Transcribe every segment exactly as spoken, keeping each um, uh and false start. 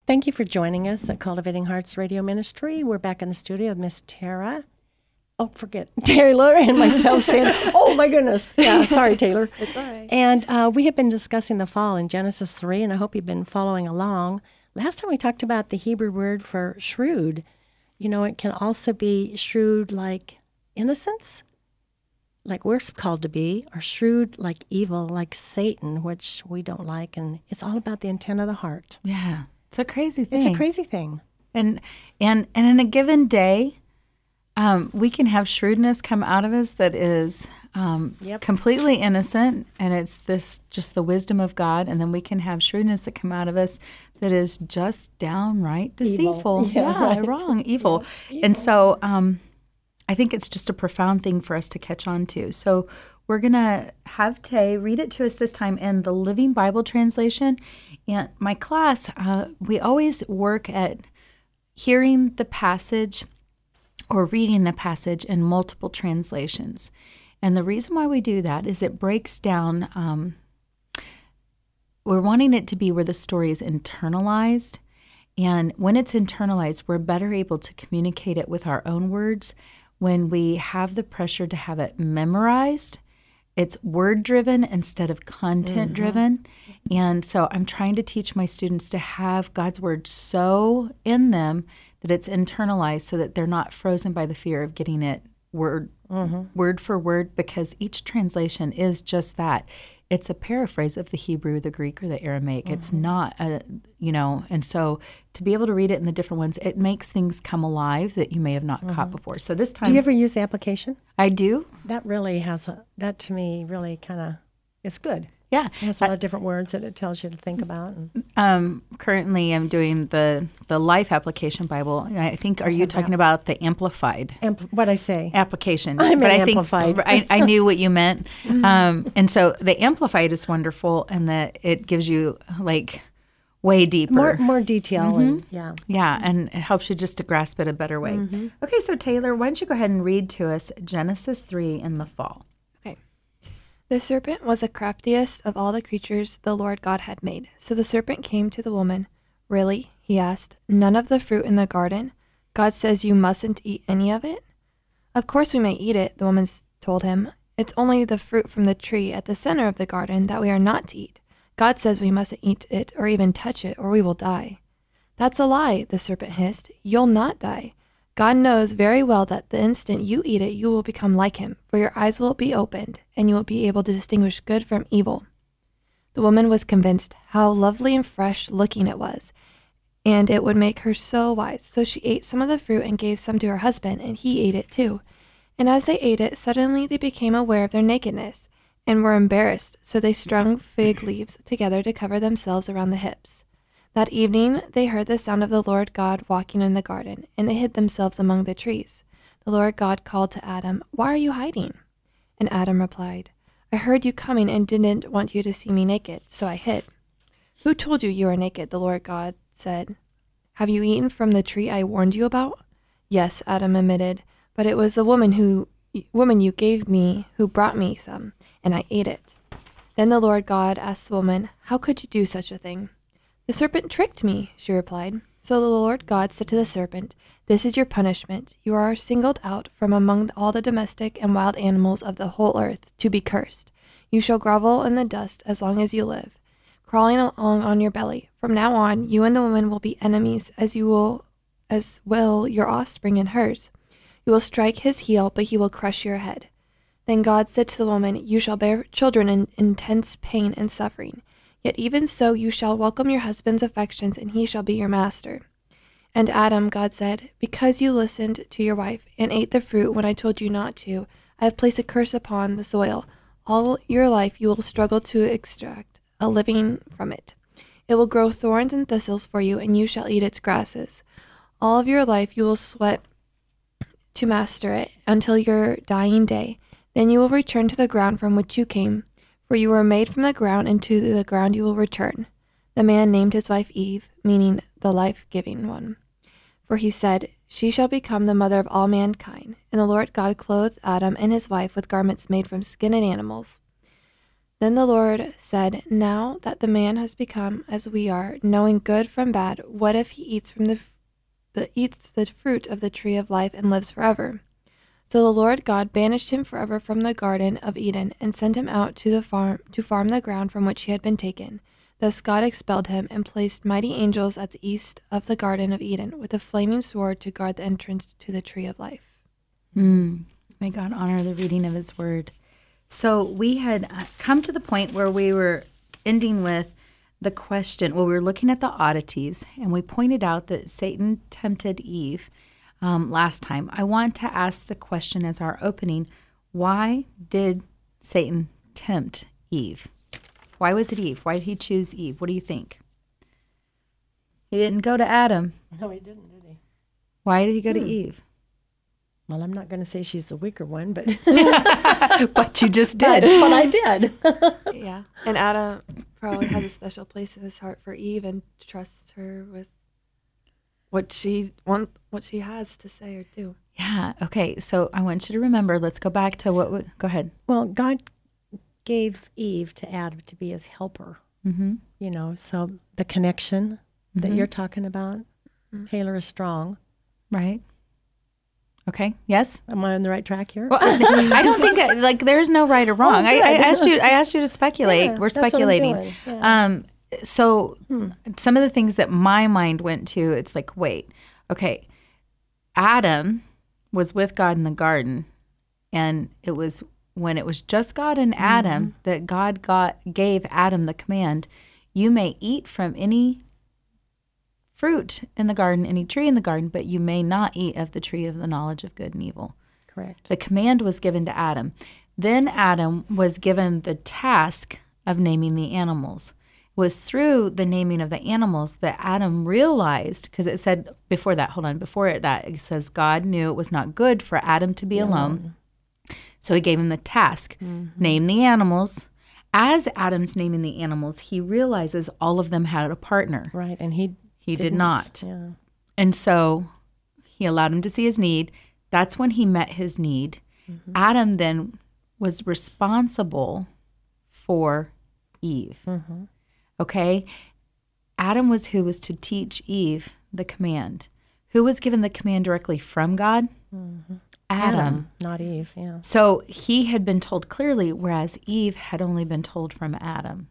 Thank you for joining us at Cultivating Hearts Radio Ministry. We're back in the studio with Miss Tara. Oh, forget Taylor and myself saying, oh my goodness. Yeah, sorry, Taylor. It's all right. And uh, we have been discussing the fall in Genesis three, and I hope you've been following along. Last time we talked about the Hebrew word for shrewd. You know, it can also be shrewd like innocence, like we're called to be, or shrewd like evil, like Satan, which we don't like. And it's all about the intent of the heart. Yeah, it's a crazy thing. It's a crazy thing. And and and in a given day, um, we can have shrewdness come out of us that is um, Yep. completely innocent, and it's this just the wisdom of God. And then we can have shrewdness that come out of us that is just downright Evil. deceitful. Yeah, Yeah, right. wrong, evil. Yeah, And evil. so um, I think it's just a profound thing for us to catch on to. So we're going to have Tay read it to us this time in the Living Bible Translation. And my class, uh, we always work at hearing the passage or reading the passage in multiple translations. And the reason why we do that is it breaks down, um, we're wanting it to be where the story is internalized. And when it's internalized, we're better able to communicate it with our own words. When we have the pressure to have it memorized, it's word-driven instead of content-driven. And so I'm trying to teach my students to have God's word so in them that it's internalized so that they're not frozen by the fear of getting it word word for word, because each translation is just that. It's a paraphrase of the Hebrew, the Greek, or the Aramaic. Mm-hmm. It's not, a, you know, and so to be able to read it in the different ones, it makes things come alive that you may have not mm-hmm. caught before. So this time, Do you ever use the application? I do. That really has a, that to me really kind of, it's good. Yeah. It has a lot of different words that it tells you to think about. And Um, currently, I'm doing the the Life Application Bible. I think, are you talking about the Amplified Ampl- what I say? application? I meant but I Amplified. think I, I knew what you meant. Um, and so the Amplified is wonderful, and that it gives you like way deeper, More more detail. And, yeah. yeah, and it helps you just to grasp it a better way. Okay, so Taylor, why don't you go ahead and read to us Genesis three in the fall? Okay. The serpent was the craftiest of all the creatures the Lord God had made. So the serpent came to the woman. Really? He asked. None of the fruit in the garden? God says you mustn't eat any of it? Of course we may eat it, the woman s- told him. It's only the fruit from the tree at the center of the garden that we are not to eat. God says we mustn't eat it or even touch it, or we will die. That's a lie, the serpent hissed. You'll not die. God knows very well that the instant you eat it, you will become like him, for your eyes will be opened, and you will be able to distinguish good from evil. The woman was convinced how lovely and fresh looking it was, and it would make her so wise. So she ate some of the fruit and gave some to her husband, and he ate it too. And as they ate it, suddenly they became aware of their nakedness, and were embarrassed, so they strung fig leaves together to cover themselves around the hips. That evening they heard the sound of the Lord God walking in the garden, and they hid themselves among the trees. The Lord God called to Adam, "Why are you hiding?" And Adam replied, "I heard you coming and didn't want you to see me naked, so I hid." "Who told you you were naked?" the Lord God said. "Have you eaten from the tree I warned you about?" "Yes," Adam admitted, "but it was the woman who woman you gave me who brought me some, and I ate it." Then the Lord God asked the woman, "How could you do such a thing?" "The serpent tricked me," she replied. So the Lord God said to the serpent, "This is your punishment. You are singled out from among all the domestic and wild animals of the whole earth to be cursed. You shall grovel in the dust as long as you live, crawling along on your belly. From now on, you and the woman will be enemies, as you will, as will your offspring and hers. You will strike his heel, but he will crush your head." Then God said to the woman, "You shall bear children in intense pain and suffering. Yet even so you shall welcome your husband's affections, and he shall be your master." And Adam, God said, "Because you listened to your wife and ate the fruit when I told you not to, I have placed a curse upon the soil. All your life you will struggle to extract a living from it. It will grow thorns and thistles for you, and you shall eat its grasses. All of your life you will sweat to master it until your dying day. Then you will return to the ground from which you came, for you were made from the ground, and to the ground you will return." The man named his wife Eve, meaning the life-giving one. For he said, "She shall become the mother of all mankind." And the Lord God clothed Adam and his wife with garments made from skin and animals. Then the Lord said, "Now that the man has become as we are, knowing good from bad, what if he eats from the, the eats the fruit of the tree of life and lives forever?" So the Lord God banished him forever from the Garden of Eden and sent him out to the farm to farm the ground from which he had been taken. Thus God expelled him and placed mighty angels at the east of the Garden of Eden with a flaming sword to guard the entrance to the tree of life. Mm. May God honor the reading of his word. So we had come to the point where we were ending with the question, well, we were looking at the oddities, and we pointed out that Satan tempted Eve um, last time. I want to ask the question as our opening, why did Satan tempt Eve? Why was it Eve? Why did he choose Eve? What do you think? He didn't go to Adam. No, he didn't, did he? Why did he go Hmm. to Eve? Well, I'm not going to say she's the weaker one, but But you just but, did. but I did. Yeah. And Adam probably has a special place in his heart for Eve and trusts her with what she want, what she has to say or do. Yeah. Okay. So I want you to remember, let's go back to what, we, go ahead. Well, God gave Eve to Adam to be his helper, Mm-hmm. you know, so the connection that Mhm. you're talking about, Taylor is strong. Right. Okay. Yes. Am I on the right track here? Well, I I don't think that, like there's no right or wrong. Oh, I, I good. asked you. I asked you to speculate. Yeah, We're that's what I'm speculating. doing. Yeah. Um. So Hmm. some of the things that my mind went to, it's like, wait, okay, Adam was with God in the garden, and it was when it was just God and Adam Mm-hmm. that God got gave Adam the command, you may eat from any fruit in the garden, any tree in the garden, but you may not eat of the tree of the knowledge of good and evil. Correct. The command was given to Adam. Then Adam was given the task of naming the animals. It was through the naming of the animals that Adam realized, because it said before that, hold on, before that, it says God knew it was not good for Adam to be alone. So he gave him the task, name the animals. As Adam's naming the animals, he realizes all of them had a partner. Right, and he He did didn't. not. Yeah. And so he allowed him to see his need. That's when he met his need. Adam then was responsible for Eve. Mm-hmm. Okay? Adam was who was to teach Eve the command. Who was given the command directly from God? Adam. not Eve. Yeah. So he had been told clearly, whereas Eve had only been told from Adam.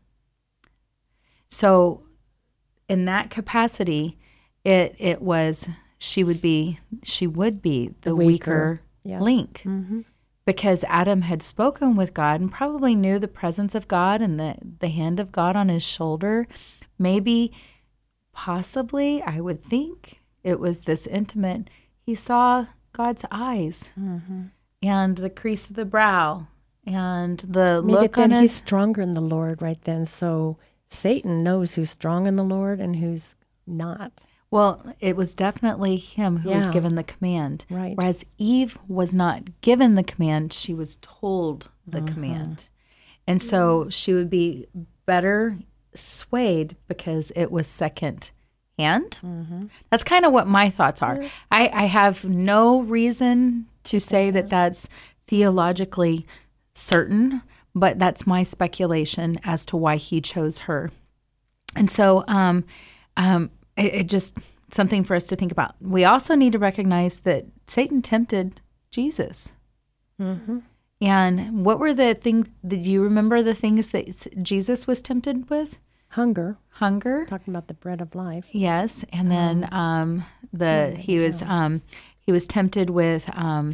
So in that capacity, it it was she would be she would be the, The weaker, weaker. Yeah. link, Mm-hmm. because Adam had spoken with God and probably knew the presence of God and the the hand of God on his shoulder. Maybe, possibly, I would think it was this intimate. He saw God's eyes Mm-hmm. and the crease of the brow and the Maybe look on then he's his. stronger in the Lord right then. So Satan knows who's strong in the Lord and who's not. Well, it was definitely him who was Yeah. given the command. Right. Whereas Eve was not given the command, she was told the Mm-hmm. command. And so she would be better swayed because it was second hand. Mm-hmm. That's kind of what my thoughts are. I, I have no reason to say that that's theologically certain, but that's my speculation as to why he chose her. And so um, um, it, it just something for us to think about. We also need to recognize that Satan tempted Jesus. Mm-hmm. And what were the things, did you remember the things that s- Jesus was tempted with? Hunger, Hunger. talking about the bread of life. Yes, and then um, the he was um, he was tempted with um,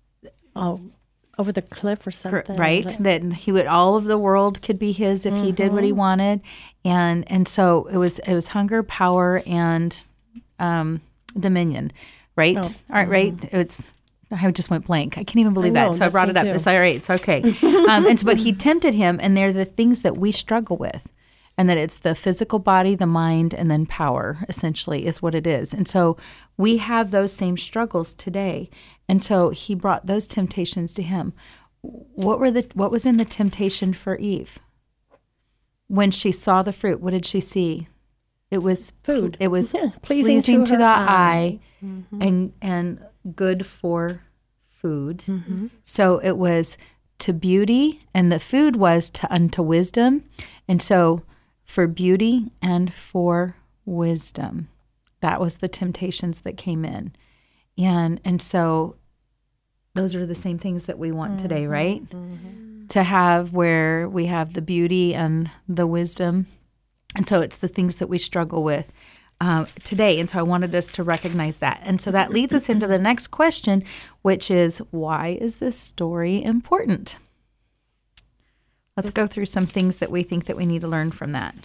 Oh, over the cliff or cr- something. right Like- that he would all of the world could be his if he did what he wanted, and and so it was it was hunger, power, and um, dominion, right? Oh, All right, right. It's I just went blank. I can't even believe I know, that. So I that's brought me it up. too. It's all right. It's okay. um, and so, but he tempted him, and they're the things that we struggle with. And that it's the physical body, the mind, and then power, essentially, is what it is. And so we have those same struggles today. And so he brought those temptations to him. What were the what was in the temptation for Eve? When she saw the fruit, what did she see? It was Food. It was Yeah, pleasing, pleasing to, to the her eye, eye. Mm-hmm. and and good for food. Mm-hmm. So it was to beauty, and the food was to unto wisdom. And so for beauty and for wisdom, that was the temptations that came in. And and so those are the same things that we want mm-hmm. today, right? Mm-hmm. To have where we have the beauty and the wisdom. And so it's the things that we struggle with uh, today. And so I wanted us to recognize that. And so that leads us into the next question, which is, why is this story important? Let's go through some things that we think that we need to learn from that.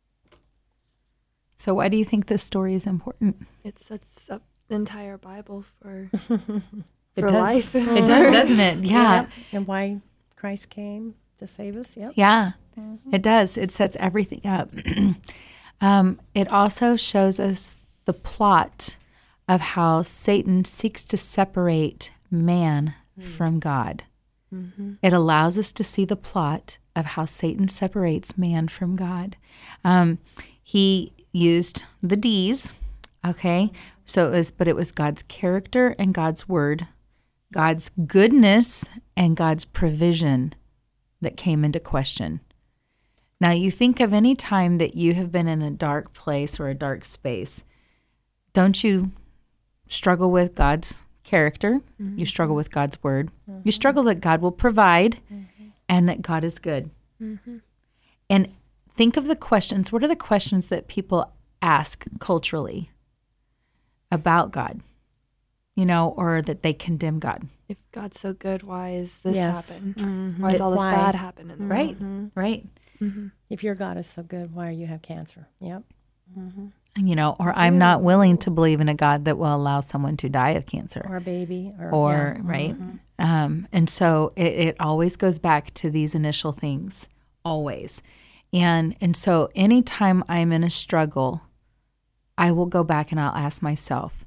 So why do you think this story is important? It sets up the entire Bible for, it for does. life. It does, doesn't it? Yeah. Yep. And why Christ came to save us. Yep. Yeah, mm-hmm. It does. It sets everything up. um, it also shows us the plot of how Satan seeks to separate man mm-hmm. from God. Mm-hmm. It allows us to see the plot of how Satan separates man from God. Um, he used the D's, okay? So it was, but it was God's character and God's word, God's goodness and God's provision that came into question. Now, you think of any time that you have been in a dark place or a dark space, don't you struggle with God's character? Mm-hmm. You struggle with God's word. Mm-hmm. You struggle that God will provide mm-hmm. and that God is good. Mm-hmm. And think of the questions. What are the questions that people ask culturally about God? You know, or that they condemn God. If God's so good, why is this yes. happen? Mm-hmm. Why is all this why? bad happening? Right, mm-hmm. right. Mm-hmm. If your God is so good, why do you have cancer? Yep. Mm-hmm. You know, or I'm not willing to believe in a God that will allow someone to die of cancer. Or a baby. Or, or yeah. right. Mm-hmm. Um, and so it, it always goes back to these initial things, always. And and so anytime I'm in a struggle, I will go back and I'll ask myself,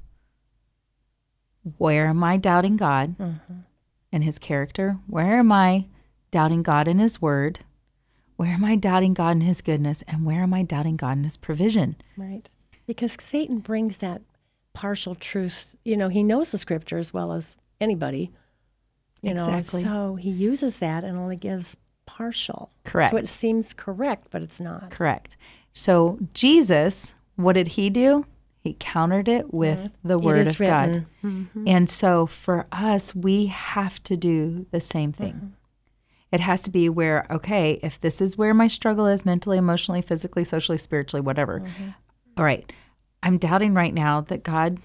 where am I doubting God mm-hmm. and his character? Where am I doubting God and his word? Where am I doubting God and his goodness? And where am I doubting God and his provision? Right. Because Satan brings that partial truth. You know, he knows the scripture as well as anybody. You exactly. know, so he uses that and only gives partial. Correct. So it seems correct, but it's not. Correct. So Jesus, what did he do? He countered it with mm-hmm. the word of written. God. Mm-hmm. And so for us, we have to do the same thing. Mm-hmm. It has to be where, okay, if this is where my struggle is mentally, emotionally, physically, socially, spiritually, whatever. Mm-hmm. All right, I'm doubting right now that God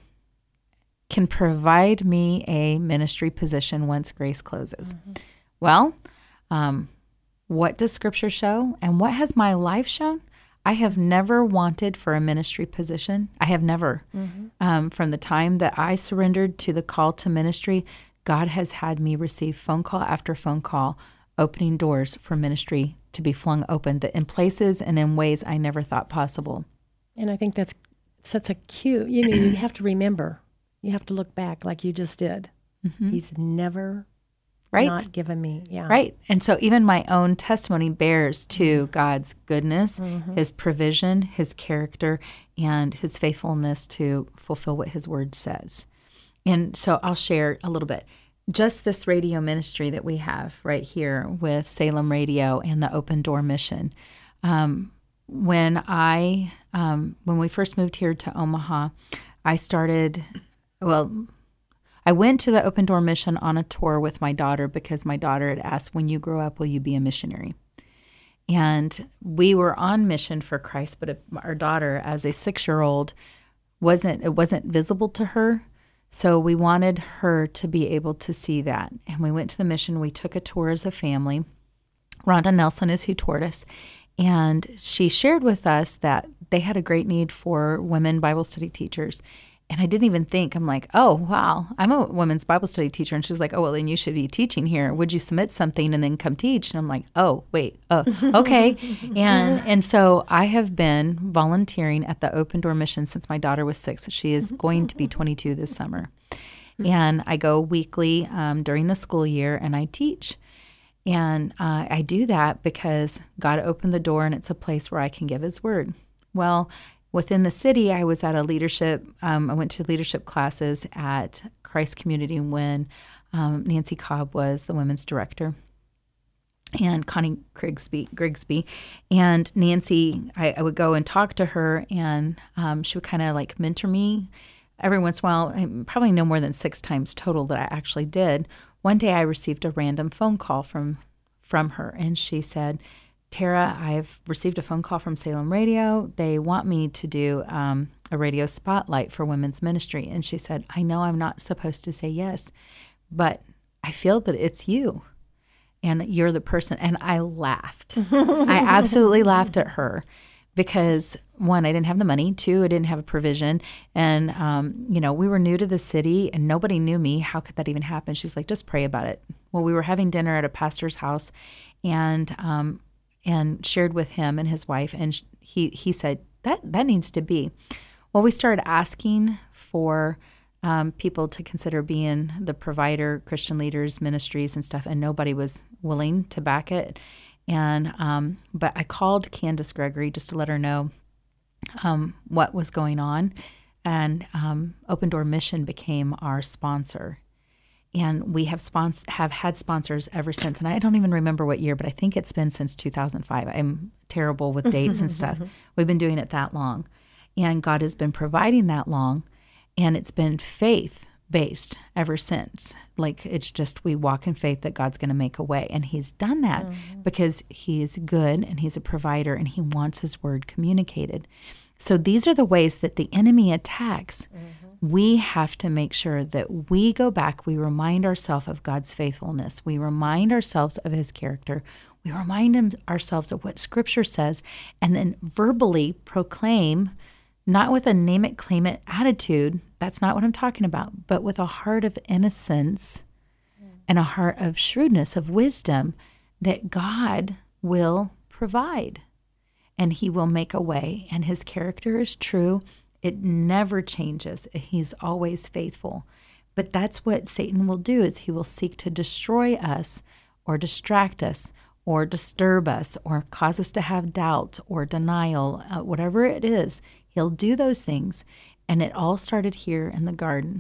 can provide me a ministry position once grace closes. Mm-hmm. Well, um, what does Scripture show? And what has my life shown? I have never wanted for a ministry position. I have never. Mm-hmm. Um, from the time that I surrendered to the call to ministry, God has had me receive phone call after phone call, opening doors for ministry to be flung open in places and in ways I never thought possible. And I think that's such a cue. You know, you have to remember. You have to look back like you just did. Mm-hmm. He's never right. not given me. Yeah. Right. And so even my own testimony bears to God's goodness, mm-hmm. his provision, his character, and his faithfulness to fulfill what his word says. And so I'll share a little bit. Just this radio ministry that we have right here with Salem Radio and the Open Door Mission. Um, when I, um, when we first moved here to Omaha, I started, well, I went to the Open Door Mission on a tour with my daughter because my daughter had asked, when you grow up, will you be a missionary? And we were on mission for Christ, but our daughter, as a six-year-old, wasn't, it wasn't visible to her. So we wanted her to be able to see that. And we went to the mission. We took a tour as a family. Rhonda Nelson is who toured us. And she shared with us that they had a great need for women Bible study teachers. And I didn't even think, I'm like, oh, wow, I'm a women's Bible study teacher. And she's like, oh, well, then you should be teaching here. Would you submit something and then come teach? And I'm like, oh, wait, oh, okay. and and so I have been volunteering at the Open Door Mission since my daughter was six. She is going to be twenty-two this summer. And I go weekly um, during the school year and I teach. And uh, I do that because God opened the door and it's a place where I can give his word. Well, within the city, I was at a leadership, um, I went to leadership classes at Christ Community when um, Nancy Cobb was the women's director. and Connie Grigsby, Grigsby. And Nancy, I, I would go and talk to her, and um, she would kind of like mentor me every once in a while, probably no more than six times total that I actually did. One day I received a random phone call from from her, and she said, Tara, I've received a phone call from Salem Radio. They want me to do um, a radio spotlight for women's ministry. And she said, I know I'm not supposed to say yes, but I feel that it's you and you're the person. And I laughed. I absolutely laughed at her because, one, I didn't have the money. Two, I didn't have a provision. And, um, you know, we were new to the city and nobody knew me. How could that even happen? She's like, just pray about it. Well, we were having dinner at a pastor's house, and um, and shared with him and his wife, and he he said, that that needs to be. Well, we started asking for um, people to consider being the provider, Christian leaders, ministries and stuff, and nobody was willing to back it. And um, but I called Candace Gregory just to let her know um, what was going on, and um, Open Door Mission became our sponsor. And we have spons- have had sponsors ever since. And I don't even remember what year, but I think it's been since two thousand five. I'm terrible with dates and stuff. We've been doing it that long. And God has been providing that long. And it's been faith-based ever since. Like, it's just we walk in faith that God's going to make a way. And he's done that mm-hmm. because he is good and he's a provider and he wants his word communicated. So these are the ways that the enemy attacks. Mm-hmm. We have to make sure that we go back, we remind ourselves of God's faithfulness, we remind ourselves of his character, we remind him, ourselves of what Scripture says, and then verbally proclaim, not with a name it, claim it attitude, that's not what I'm talking about, but with a heart of innocence mm. and a heart of shrewdness, of wisdom, that God will provide and he will make a way, and his character is true. It never changes. He's always faithful. But that's what Satan will do, is he will seek to destroy us or distract us or disturb us or cause us to have doubt or denial, uh, whatever it is. He'll do those things. And it all started here in the garden.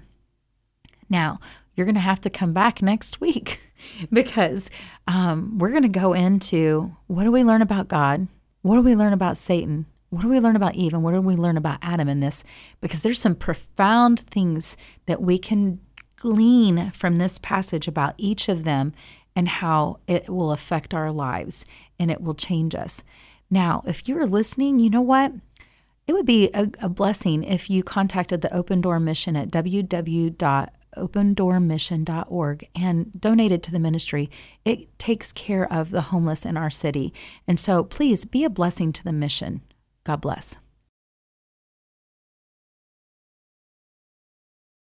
Now, you're going to have to come back next week because um, we're going to go into, what do we learn about God? What do we learn about Satan? What do we learn about Eve, and what do we learn about Adam in this? Because there's some profound things that we can glean from this passage about each of them and how it will affect our lives and it will change us. Now, if you're listening, you know what? It would be a, a blessing if you contacted the Open Door Mission at w w w dot open door mission dot org and donated to the ministry. It takes care of the homeless in our city. And so please be a blessing to the mission. God bless.